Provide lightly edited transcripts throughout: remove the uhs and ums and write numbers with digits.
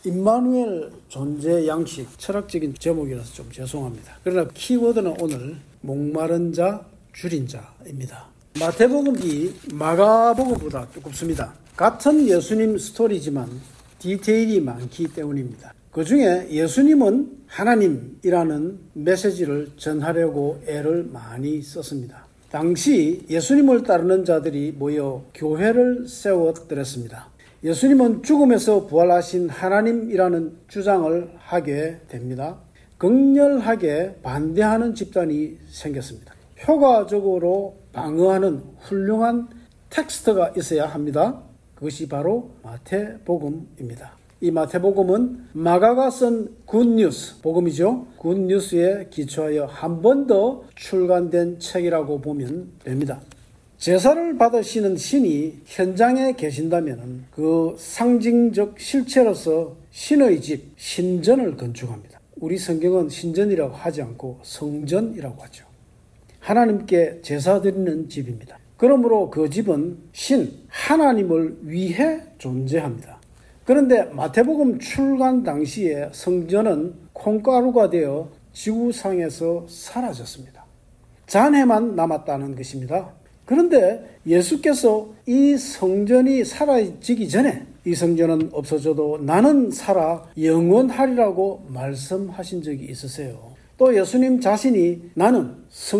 임마누엘 존재 양식, 철학적인 제목이라서 좀 죄송합니다. 그러나 키워드는 오늘 목마른 자, 줄인 자입니다. 마태복음이 마가복음보다 두껍습니다. 같은 예수님 스토리지만 디테일이 많기 때문입니다. 그 중에 예수님은 하나님이라는 메시지를 전하려고 애를 많이 썼습니다. 당시 예수님을 따르는 자들이 모여 교회를 세워드렸습니다. 예수님은 죽음에서 부활하신 하나님이라는 주장을 하게 됩니다. 극렬하게 반대하는 집단이 생겼습니다. 효과적으로 방어하는 훌륭한 텍스트가 있어야 합니다. 그것이 바로 마태복음입니다. 이 마태복음은 마가가 쓴 굿뉴스, 복음이죠. 굿뉴스에 기초하여 한 번 더 출간된 책이라고 보면 됩니다. 제사를 받으시는 신이 현장에 계신다면 그 상징적 실체로서 신의 집, 신전을 건축합니다. 우리 성경은 신전이라고 하지 않고 성전이라고 하죠. 하나님께 제사 드리는 집입니다. 그러므로 그 집은 하나님을 위해 존재합니다. 그런데 마태복음 출간 당시에 성전은 콩가루가 되어 지구상에서 사라졌습니다. 잔해만 남았다는 것입니다. 그런데 예수께서 이 성전이 사라지기 전에 이 성전은 없어져도 나는 살아 영원하리라고 말씀하신 적이 있으세요. 또 예수님 자신이 나는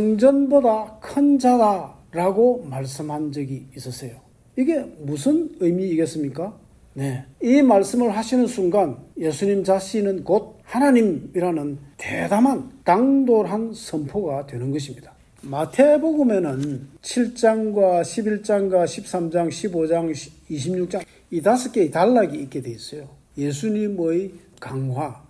성전보다 큰 자다라고 말씀한 적이 있으세요. 이게 무슨 의미이겠습니까? 네, 이 말씀을 하시는 순간 예수님 자신은 곧 하나님이라는 대담한 당돌한 선포가 되는 것입니다. 마태복음에는 7장과 11장과 13장, 15장, 26장 이 5개의 단락이 있게 되어 있어요. 예수님의 강화,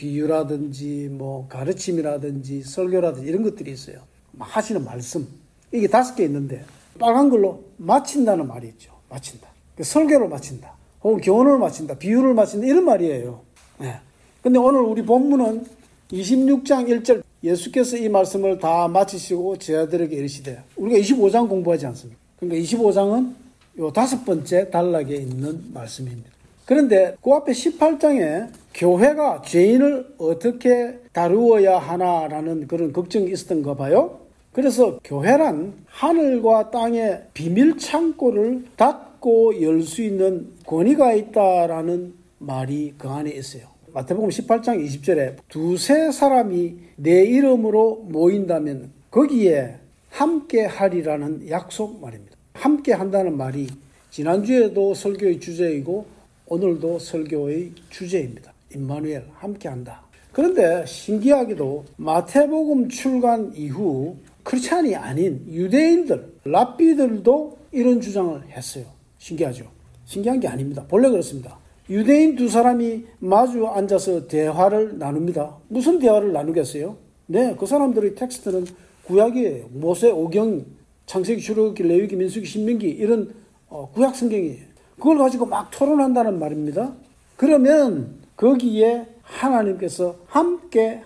비유라든지 가르침이라든지 설교라든지 이런 것들이 있어요. 하시는 말씀, 이게 5개 있는데 빨간 걸로 마친다는 말이 있죠. 마친다. 설교를 마친다. 혹은 교훈을 마친다. 비유를 마친다. 이런 말이에요. 네. 근데 오늘 우리 본문은 26장 1절 예수께서 이 말씀을 다 마치시고 제자들에게 이르시되, 우리가 25장 공부하지 않습니까? 그러니까 25장은 요 5번째 단락에 있는 말씀입니다. 그런데 그 앞에 18장에 교회가 죄인을 어떻게 다루어야 하나라는 그런 걱정이 있었던가 봐요. 그래서 교회란 하늘과 땅의 비밀 창고를 닫고 열 수 있는 권위가 있다라는 말이 그 안에 있어요. 마태복음 18장 20절에 두세 사람이 내 이름으로 모인다면 거기에 함께 하리라는 약속 말입니다. 함께 한다는 말이 지난주에도 설교의 주제이고 오늘도 설교의 주제입니다. 임마누엘, 함께 한다. 그런데 신기하게도 마태복음 출간 이후 크리스찬이 아닌 유대인들, 랍비들도 이런 주장을 했어요. 신기하죠? 신기한 게 아닙니다. 본래 그렇습니다. 유대인 2사람이 마주 앉아서 대화를 나눕니다. 무슨 대화를 나누겠어요? 네, 그 사람들의 텍스트는 구약이에요. 모세, 오경, 창세기, 출애굽기, 레위기, 민수기, 신명기 이런 구약 성경이에요. 그걸 가지고 막 토론한다는 말입니다. 그러면 거기에 하나님께서 함께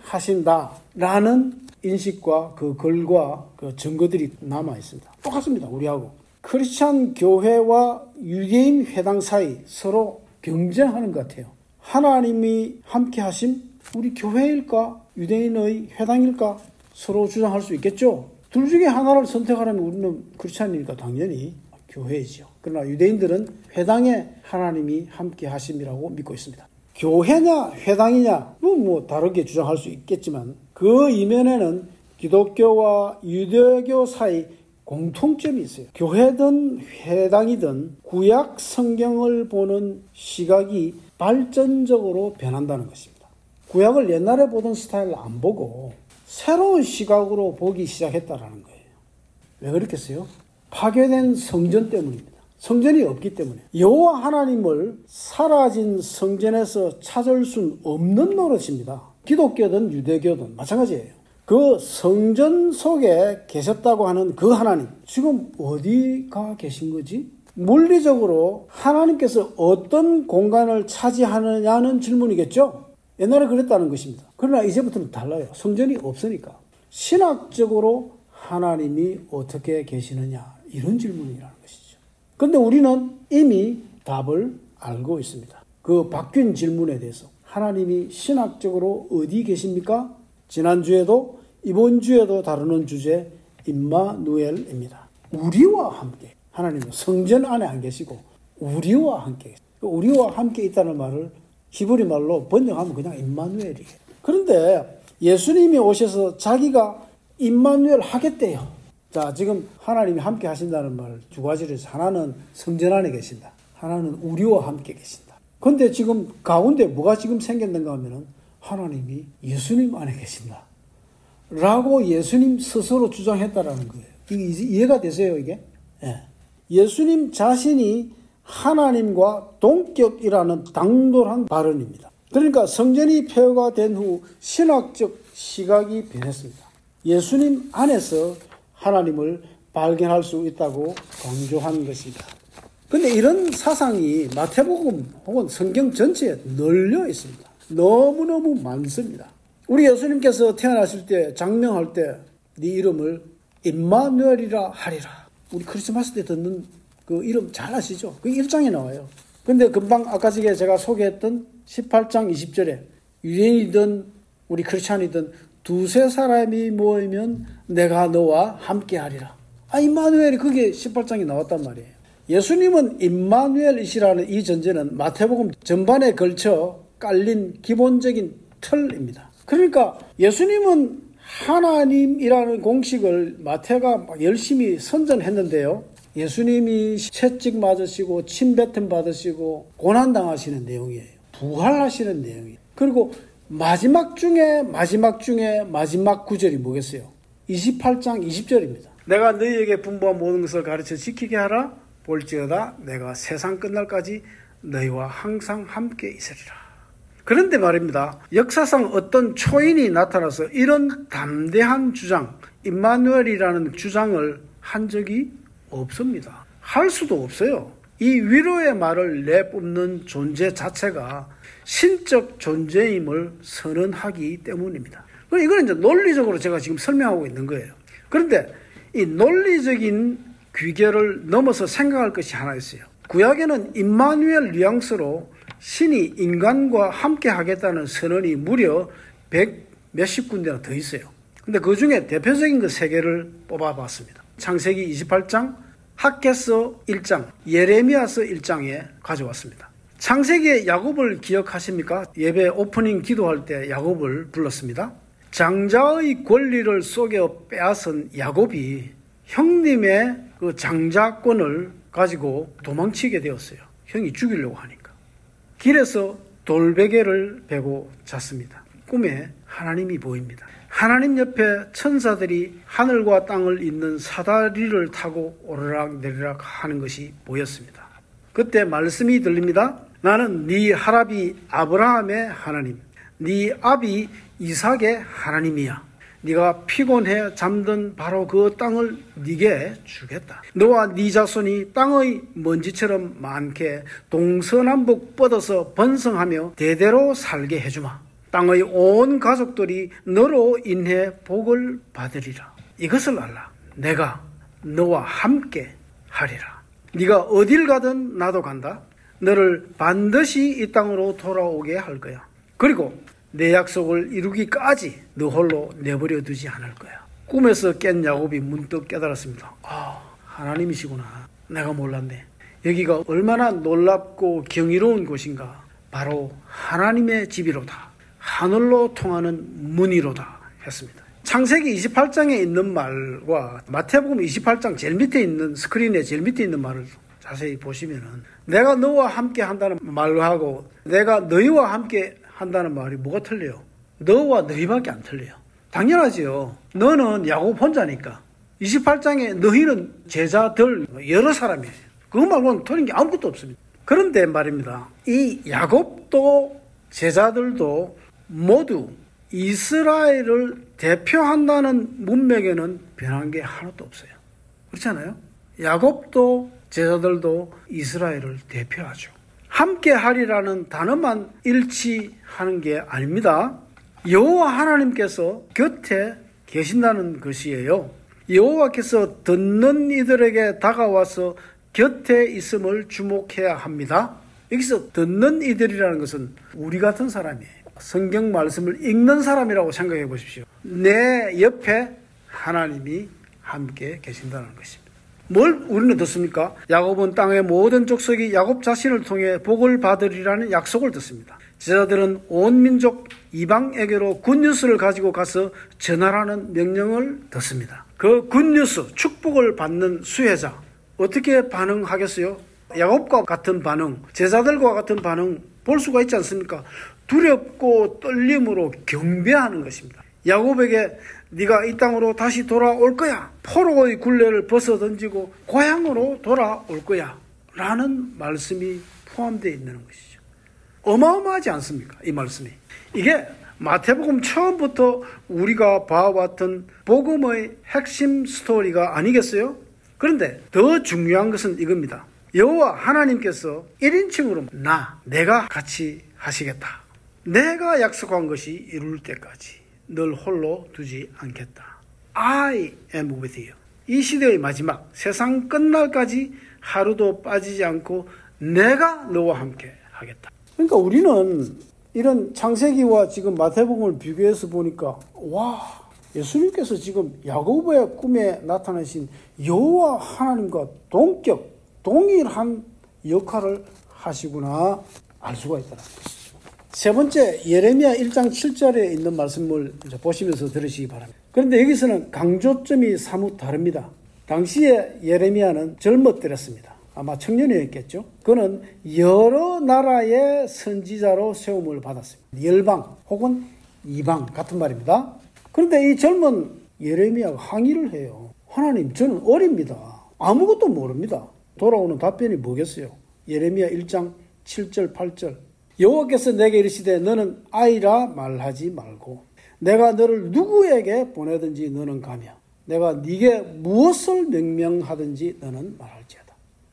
하신다라는 인식과 그 글과 그 증거들이 남아 있습니다. 똑같습니다. 우리하고. 크리스찬 교회와 유대인 회당 사이 서로 경쟁하는 것 같아요. 하나님이 함께 하심? 우리 교회일까? 유대인의 회당일까? 서로 주장할 수 있겠죠. 둘 중에 하나를 선택하려면 우리는 크리스찬이니까 당연히 교회이죠. 그러나 유대인들은 회당에 하나님이 함께 하심이라고 믿고 있습니다. 교회냐 회당이냐 다르게 주장할 수 있겠지만 그 이면에는 기독교와 유대교 사이 공통점이 있어요. 교회든 회당이든 구약 성경을 보는 시각이 발전적으로 변한다는 것입니다. 구약을 옛날에 보던 스타일을 안 보고 새로운 시각으로 보기 시작했다라는 거예요. 왜 그렇겠어요? 파괴된 성전 때문입니다. 성전이 없기 때문에 여호와 하나님을 사라진 성전에서 찾을 수 없는 노릇입니다. 기독교든 유대교든 마찬가지예요. 그 성전 속에 계셨다고 하는 그 하나님, 지금 어디가 계신 거지? 물리적으로 하나님께서 어떤 공간을 차지하느냐는 질문이겠죠? 옛날에 그랬다는 것입니다. 그러나 이제부터는 달라요. 성전이 없으니까. 신학적으로 하나님이 어떻게 계시느냐, 이런 질문이라는 것이죠. 그런데 우리는 이미 답을 알고 있습니다. 그 바뀐 질문에 대해서 하나님이 신학적으로 어디 계십니까? 지난주에도 이번 주에도 다루는 주제 임마누엘입니다. 우리와 함께. 하나님은 성전 안에 안 계시고 우리와 함께. 우리와 함께 있다는 말을 히브리 말로 번역하면 그냥 임마누엘이에요. 그런데 예수님이 오셔서 자기가 임마누엘 하겠대요. 자, 지금 하나님이 함께 하신다는 말 두 가지를 해서 하나는 성전 안에 계신다. 하나는 우리와 함께 계신다. 근데 지금 가운데 뭐가 지금 생겼는가 하면은 하나님이 예수님 안에 계신다. 라고 예수님 스스로 주장했다라는 거예요. 이해가 되세요, 이게? 예. 예수님 자신이 하나님과 동격이라는 당돌한 발언입니다. 그러니까 성전이 폐허가 된 후 신학적 시각이 변했습니다. 예수님 안에서 하나님을 발견할 수 있다고 강조한 것입니다. 그런데 이런 사상이 마태복음 혹은 성경 전체에 널려 있습니다. 너무너무 많습니다. 우리 예수님께서 태어나실 때 장명할 때 네 이름을 임마누엘이라 하리라. 우리 크리스마스 때 듣는 그 이름 잘 아시죠? 그 1장에 나와요. 근데 금방 아까 전에 제가 소개했던 18장 20절에 유대인이든 우리 크리스찬이든 두세 사람이 모이면 내가 너와 함께 하리라. 임마누엘이 그게 18장에 나왔단 말이에요. 예수님은 임마누엘이시라는 이 전제는 마태복음 전반에 걸쳐 깔린 기본적인 틀입니다. 그러니까 예수님은 하나님이라는 공식을 마태가 열심히 선전했는데요. 예수님이 채찍 맞으시고 침뱉음 받으시고 고난당하시는 내용이에요. 부활하시는 내용이에요. 그리고 마지막 중에 마지막 구절이 뭐겠어요? 28장 20절입니다. 내가 너희에게 분부한 모든 것을 가르쳐 지키게 하라. 볼지어다 내가 세상 끝날까지 너희와 항상 함께 있으리라. 그런데 말입니다. 역사상 어떤 초인이 나타나서 이런 담대한 주장, 임마누엘이라는 주장을 한 적이 없습니다. 할 수도 없어요. 이 위로의 말을 내뿜는 존재 자체가 신적 존재임을 선언하기 때문입니다. 이거는 이제 논리적으로 제가 지금 설명하고 있는 거예요. 그런데 이 논리적인 귀결을 넘어서 생각할 것이 하나 있어요. 구약에는 임마누엘 뉘앙스로 신이 인간과 함께 하겠다는 선언이 무려 100 몇십 군데나 더 있어요. 근데 그 중에 대표적인 그 세 개를 뽑아봤습니다. 창세기 28장, 학개서 1장, 예레미야서 1장에 가져왔습니다. 창세기의 야곱을 기억하십니까? 예배 오프닝 기도할 때 야곱을 불렀습니다. 장자의 권리를 속여 빼앗은 야곱이 형님의 그 장자권을 가지고 도망치게 되었어요. 형이 죽이려고 하니까. 길에서 돌베개를 베고 잤습니다. 꿈에 하나님이 보입니다. 하나님 옆에 천사들이 하늘과 땅을 잇는 사다리를 타고 오르락내리락 하는 것이 보였습니다. 그때 말씀이 들립니다. 나는 네 할아비 아브라함의 하나님, 네 아비 이삭의 하나님이야. 네가 피곤해 잠든 바로 그 땅을 네게 주겠다. 너와 네 자손이 땅의 먼지처럼 많게 동서남북 뻗어서 번성하며 대대로 살게 해주마. 땅의 온 가족들이 너로 인해 복을 받으리라. 이것을 알라. 내가 너와 함께 하리라. 네가 어딜 가든 나도 간다. 너를 반드시 이 땅으로 돌아오게 할 거야. 그리고 내 약속을 이루기까지 너 홀로 내버려 두지 않을 거야. 꿈에서 깬 야곱이 문득 깨달았습니다. 하나님이시구나. 내가 몰랐네. 여기가 얼마나 놀랍고 경이로운 곳인가. 바로 하나님의 집이로다. 하늘로 통하는 문이로다 했습니다. 창세기 28장에 있는 말과 마태복음 28장 제일 밑에 있는 스크린에 제일 밑에 있는 말을 자세히 보시면은 내가 너와 함께 한다는 말하고 내가 너희와 함께 한다는 말이 뭐가 틀려요? 너와 너희밖에 안 틀려요. 당연하지요. 너는 야곱 혼자니까. 28장에 너희는 제자들 여러 사람이에요. 그거 말고는 틀린 게 아무것도 없습니다. 그런데 말입니다. 이 야곱도 제자들도 모두 이스라엘을 대표한다는 문맥에는 변한 게 하나도 없어요. 그렇잖아요? 야곱도 제자들도 이스라엘을 대표하죠. 함께 하리라는 단어만 일치하는 게 아닙니다. 여호와 하나님께서 곁에 계신다는 것이에요. 여호와께서 듣는 이들에게 다가와서 곁에 있음을 주목해야 합니다. 여기서 듣는 이들이라는 것은 우리 같은 사람이에요. 성경 말씀을 읽는 사람이라고 생각해 보십시오. 내 옆에 하나님이 함께 계신다는 것입니다. 뭘 우리는 듣습니까? 야곱은 땅의 모든 족속이 야곱 자신을 통해 복을 받으리라는 약속을 듣습니다. 제자들은 온 민족 이방에게로 굿뉴스를 가지고 가서 전하라는 명령을 듣습니다. 그 굿뉴스, 축복을 받는 수혜자 어떻게 반응하겠어요? 야곱과 같은 반응, 제자들과 같은 반응 볼 수가 있지 않습니까? 두렵고 떨림으로 경배하는 것입니다. 야곱에게 네가 이 땅으로 다시 돌아올 거야. 포로의 굴레를 벗어던지고 고향으로 돌아올 거야. 라는 말씀이 포함되어 있는 것이죠. 어마어마하지 않습니까? 이 말씀이. 이게 마태복음 처음부터 우리가 봐왔던 복음의 핵심 스토리가 아니겠어요? 그런데 더 중요한 것은 이겁니다. 여호와 하나님께서 1인칭으로 내가 같이 하시겠다. 내가 약속한 것이 이룰 때까지 널 홀로 두지 않겠다. I am with you. 이 시대의 마지막 세상 끝날까지 하루도 빠지지 않고 내가 너와 함께 하겠다. 그러니까 우리는 이런 창세기와 지금 마태복음을 비교해서 보니까 예수님께서 지금 야고보의 꿈에 나타나신 여호와 하나님과 동일한 역할을 하시구나 알 수가 있더라. 세 번째, 예레미야 1장 7절에 있는 말씀을 보시면서 들으시기 바랍니다. 그런데 여기서는 강조점이 사뭇 다릅니다. 당시에 예레미야는 젊었더랬습니다. 아마 청년이었겠죠. 그는 여러 나라의 선지자로 세움을 받았습니다. 열방 혹은 이방 같은 말입니다. 그런데 이 젊은 예레미야가 항의를 해요. 하나님, 저는 어립니다. 아무것도 모릅니다. 돌아오는 답변이 뭐겠어요? 예레미야 1장 7절 8절. 여호와께서 내게 이르시되 너는 아이라 말하지 말고 내가 너를 누구에게 보내든지 너는 가며 내가 네게 무엇을 명령하든지 너는 말할지어다.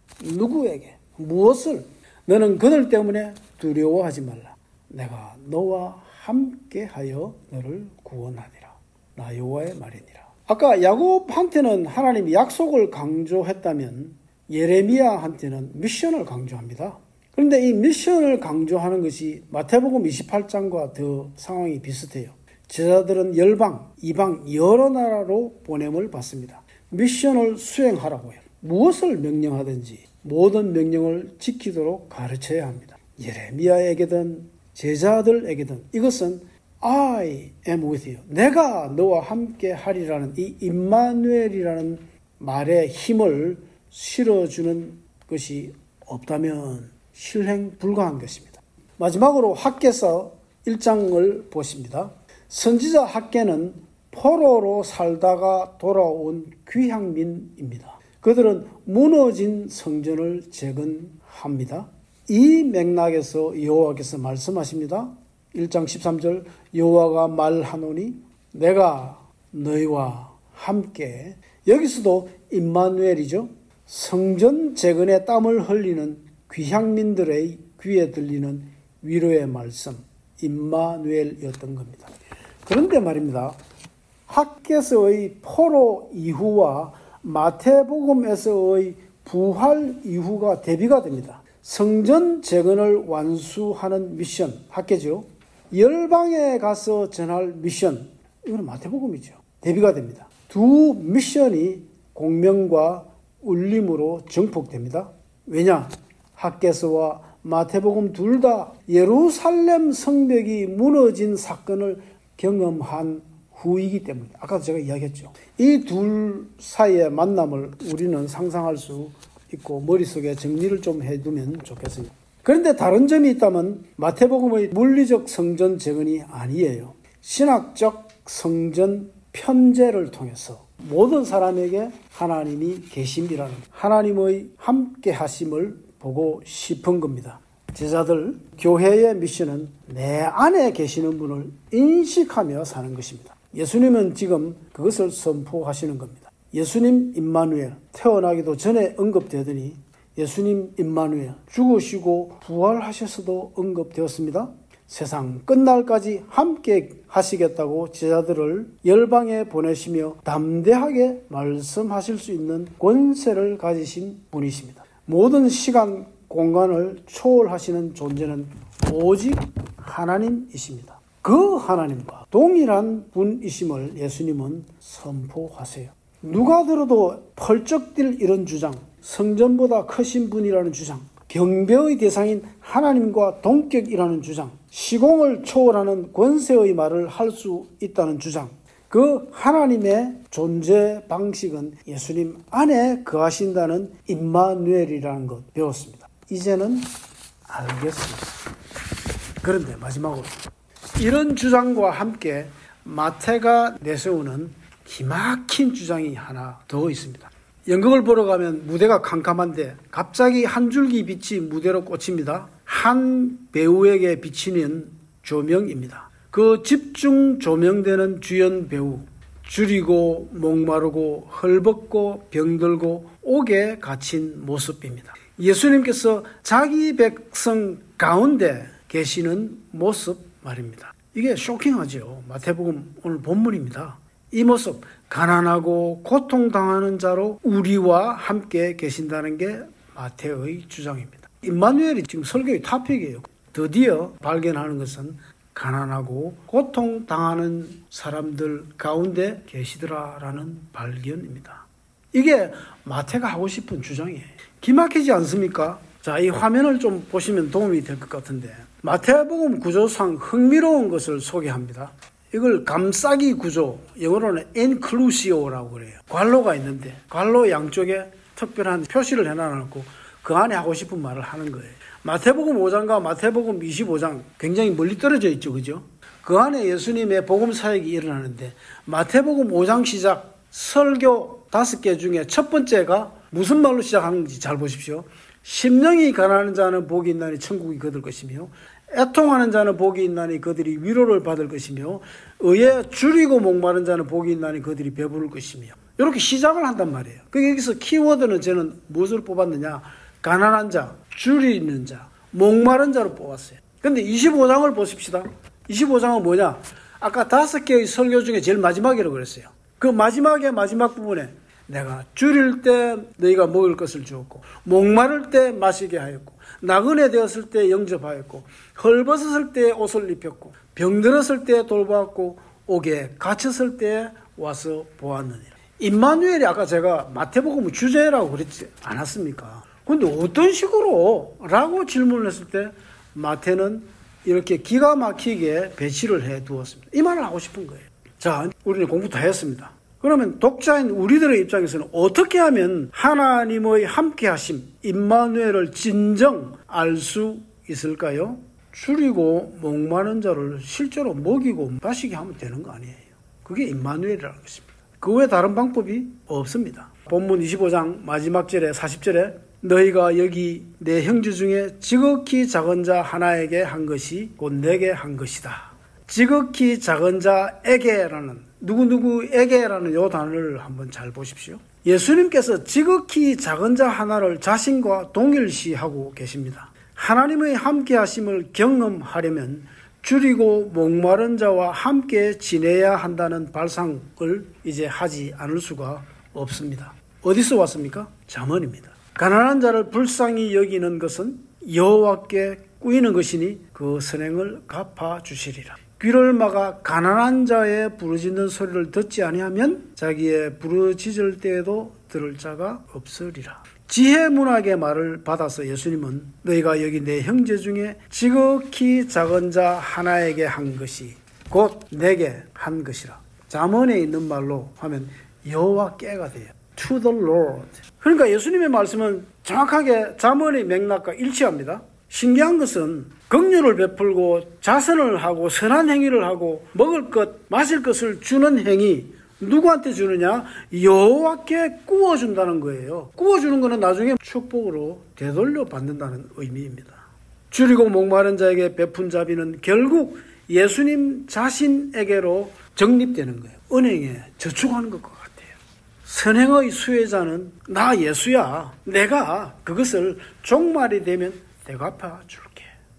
누구에게 무엇을 너는 그들 때문에 두려워하지 말라. 내가 너와 함께하여 너를 구원하리라. 나 여호와의 말이니라. 아까 야곱한테는 하나님이 약속을 강조했다면 예레미야한테는 미션을 강조합니다. 그런데 이 미션을 강조하는 것이 마태복음 28장과 더 상황이 비슷해요. 제자들은 열방, 이방 여러 나라로 보냄을 받습니다. 미션을 수행하라고 해요. 무엇을 명령하든지 모든 명령을 지키도록 가르쳐야 합니다. 예레미야에게든 제자들에게든 이것은 I am with you. 내가 너와 함께 하리라는 이 임마누엘이라는 말의 힘을 실어주는 것이 없다면 실행 불가한 것입니다. 마지막으로 학개서 1장을 보십니다. 선지자 학개는 포로로 살다가 돌아온 귀향민입니다. 그들은 무너진 성전을 재건합니다. 이 맥락에서 여호와께서 말씀하십니다. 1장 13절 여호와가 말하노니 내가 너희와 함께. 여기서도 임마누엘이죠. 성전 재건에 땀을 흘리는 귀향민들의 귀에 들리는 위로의 말씀 임마누엘이었던 겁니다. 그런데 말입니다. 학개서의 포로 이후와 마태복음에서의 부활 이후가 대비가 됩니다. 성전 재건을 완수하는 미션 학개죠. 열방에 가서 전할 미션 이건 마태복음이죠. 대비가 됩니다. 두 미션이 공명과 울림으로 정폭됩니다. 왜냐? 학개서와 마태복음 둘 다 예루살렘 성벽이 무너진 사건을 경험한 후이기 때문입니다. 아까도 제가 이야기했죠. 이 둘 사이의 만남을 우리는 상상할 수 있고 머릿속에 정리를 좀 해두면 좋겠습니다. 그런데 다른 점이 있다면 마태복음의 물리적 성전 재건이 아니에요. 신학적 성전 편제를 통해서 모든 사람에게 하나님이 계심이라는 하나님의 함께 하심을 보고 싶은 겁니다. 제자들, 교회의 미션은 내 안에 계시는 분을 인식하며 사는 것입니다. 예수님은 지금 그것을 선포하시는 겁니다. 예수님 임마누엘, 태어나기도 전에 언급되더니 예수님 임마누엘, 죽으시고 부활하셔서도 언급되었습니다. 세상 끝날까지 함께 하시겠다고 제자들을 열방에 보내시며 담대하게 말씀하실 수 있는 권세를 가지신 분이십니다. 모든 시간 공간을 초월하시는 존재는 오직 하나님이십니다. 그 하나님과 동일한 분이심을 예수님은 선포하세요. 누가 들어도 펄쩍 뛸 이런 주장, 성전보다 크신 분이라는 주장, 경배의 대상인 하나님과 동격이라는 주장, 시공을 초월하는 권세의 말을 할 수 있다는 주장, 그 하나님의 존재 방식은 예수님 안에 거하신다는 임마누엘이라는 것 배웠습니다. 이제는 알겠습니다. 그런데 마지막으로 이런 주장과 함께 마태가 내세우는 기막힌 주장이 하나 더 있습니다. 연극을 보러 가면 무대가 캄캄한데 갑자기 한 줄기 빛이 무대로 꽂힙니다. 한 배우에게 비치는 조명입니다. 그 집중 조명되는 주연 배우, 줄이고 목마르고 헐벗고 병들고 옥에 갇힌 모습입니다. 예수님께서 자기 백성 가운데 계시는 모습 말입니다. 이게 쇼킹하죠. 마태복음 오늘 본문입니다. 이 모습, 가난하고 고통당하는 자로 우리와 함께 계신다는 게 마태의 주장입니다. 임마누엘이 지금 설교의 토픽이에요. 드디어 발견하는 것은 가난하고 고통당하는 사람들 가운데 계시더라라는 발견입니다. 이게 마태가 하고 싶은 주장이에요. 기막히지 않습니까? 자, 이 화면을 좀 보시면 도움이 될 것 같은데 마태복음 구조상 흥미로운 것을 소개합니다. 이걸 감싸기 구조, 영어로는 inclusio라고 그래요. 괄호가 있는데 괄호 양쪽에 특별한 표시를 해놔놓고 그 안에 하고 싶은 말을 하는 거예요. 마태복음 5장과 마태복음 25장 굉장히 멀리 떨어져 있죠. 그죠? 그 안에 예수님의 복음 사역이 일어나는데 마태복음 5장 시작 설교 5개 중에 첫 번째가 무슨 말로 시작하는지 잘 보십시오. 심령이 가난한 자는 복이 있나니 천국이 그들 것이며 애통하는 자는 복이 있나니 그들이 위로를 받을 것이며 의에 줄이고 목마른 자는 복이 있나니 그들이 배부를 것이며 이렇게 시작을 한단 말이에요. 여기서 키워드는 저는 무엇을 뽑았느냐? 가난한 자, 줄이는 자, 목마른 자로 뽑았어요. 그런데 25장을 보십시다. 25장은 뭐냐? 아까 5개의 설교 중에 제일 마지막이라고 그랬어요. 그 마지막의 마지막 부분에 내가 줄일 때 너희가 먹을 것을 주었고 목마를 때 마시게 하였고 나그네 되었을 때 영접하였고 헐벗었을 때 옷을 입혔고 병들었을 때 돌보았고 옥에 갇혔을 때 와서 보았느니라. 임마누엘이 아까 제가 마태복음 주제라고 그랬지 않았습니까? 근데 어떤 식으로? 라고 질문을 했을 때 마태는 이렇게 기가 막히게 배치를 해 두었습니다. 이 말을 하고 싶은 거예요. 자, 우리는 공부 다 했습니다. 그러면 독자인 우리들의 입장에서는 어떻게 하면 하나님의 함께하심, 임마누엘을 진정 알 수 있을까요? 줄이고 목마른 자를 실제로 먹이고 마시게 하면 되는 거 아니에요. 그게 임마누엘이라는 것입니다. 그 외에 다른 방법이 없습니다. 본문 25장 마지막 절에 40절에 너희가 여기 내 형제 중에 지극히 작은 자 하나에게 한 것이 곧 내게 한 것이다. 지극히 작은 자에게라는 누구누구에게라는 이 단어를 한번 잘 보십시오. 예수님께서 지극히 작은 자 하나를 자신과 동일시하고 계십니다. 하나님의 함께하심을 경험하려면 줄이고 목마른 자와 함께 지내야 한다는 발상을 이제 하지 않을 수가 없습니다. 어디서 왔습니까? 잠언입니다. 가난한 자를 불쌍히 여기는 것은 여호와께 꾸이는 것이니 그 선행을 갚아주시리라. 귀를 막아 가난한 자의 부르짖는 소리를 듣지 아니하면 자기의 부르짖을 때에도 들을 자가 없으리라. 지혜 문학의 말을 받아서 예수님은 너희가 여기 내 형제 중에 지극히 작은 자 하나에게 한 것이 곧 내게 한 것이라. 잠언에 있는 말로 하면 여호와께가 돼요. To the Lord. 그러니까 예수님의 말씀은 정확하게 잠언의 맥락과 일치합니다. 신기한 것은 긍휼을 베풀고 자선을 하고 선한 행위를 하고 먹을 것, 마실 것을 주는 행위 누구한테 주느냐? 여호와께 구워준다는 거예요. 구워주는 것은 나중에 축복으로 되돌려 받는다는 의미입니다. 줄이고 목마른 자에게 베푼 자비는 결국 예수님 자신에게로 정립되는 거예요. 은행에 저축하는 것과 같아요. 선행의 수혜자는 나 예수야. 내가 그것을 종말이 되면 내가 갚아줄게.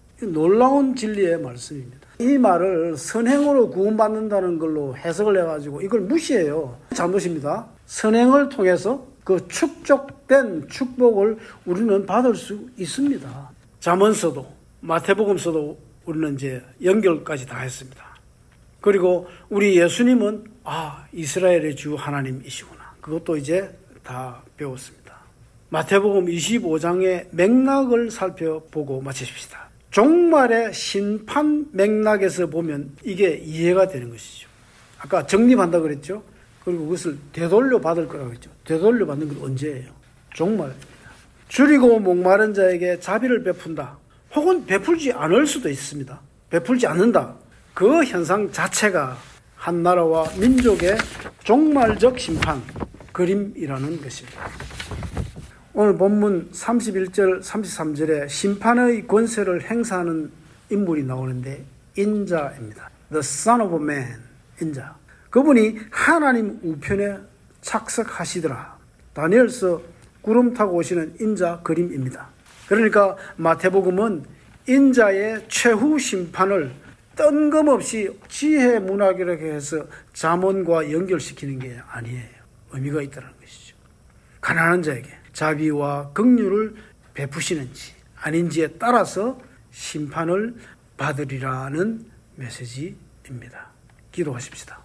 놀라운 진리의 말씀입니다. 이 말을 선행으로 구원받는다는 걸로 해석을 해가지고 이걸 무시해요. 잘못입니다. 선행을 통해서 그 축적된 축복을 우리는 받을 수 있습니다. 잠언서도 마태복음서도 우리는 이제 연결까지 다 했습니다. 그리고 우리 예수님은 이스라엘의 주 하나님이시구나. 그것도 이제 다 배웠습니다. 마태복음 25장의 맥락을 살펴보고 마치십시다. 종말의 심판 맥락에서 보면 이게 이해가 되는 것이죠. 아까 정립한다 그랬죠. 그리고 그것을 되돌려 받을 거라고 했죠. 되돌려 받는 건 언제예요? 종말입니다. 줄이고 목마른 자에게 자비를 베푼다. 혹은 베풀지 않을 수도 있습니다. 베풀지 않는다. 그 현상 자체가 한 나라와 민족의 종말적 심판, 그림이라는 것입니다. 오늘 본문 31절, 33절에 심판의 권세를 행사하는 인물이 나오는데 인자입니다. The Son of Man, 인자. 그분이 하나님 우편에 착석하시더라. 다니엘서 구름 타고 오시는 인자 그림입니다. 그러니까 마태복음은 인자의 최후 심판을 뜬금없이 지혜 문학이라고 해서 잠언과 연결시키는 게 아니에요. 의미가 있다는 것이죠. 가난한 자에게 자비와 긍휼을 베푸시는지 아닌지에 따라서 심판을 받으리라는 메시지입니다. 기도하십시다.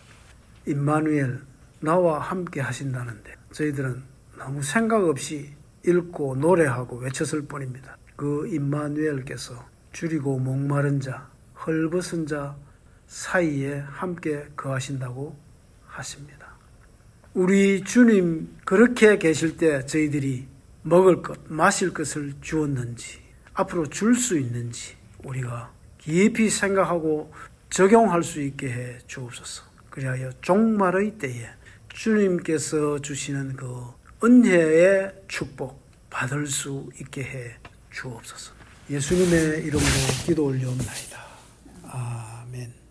임마누엘, 나와 함께 하신다는데 저희들은 아무 생각 없이 읽고 노래하고 외쳤을 뿐입니다. 그 임마누엘께서 줄이고 목마른 자, 헐벗은 자 사이에 함께 거하신다고 하십니다. 우리 주님 그렇게 계실 때 저희들이 먹을 것, 마실 것을 주었는지, 앞으로 줄 수 있는지 우리가 깊이 생각하고 적용할 수 있게 해 주옵소서. 그리하여 종말의 때에 주님께서 주시는 그 은혜의 축복 받을 수 있게 해 주옵소서. 예수님의 이름으로 기도 올려옵나이다. 아멘.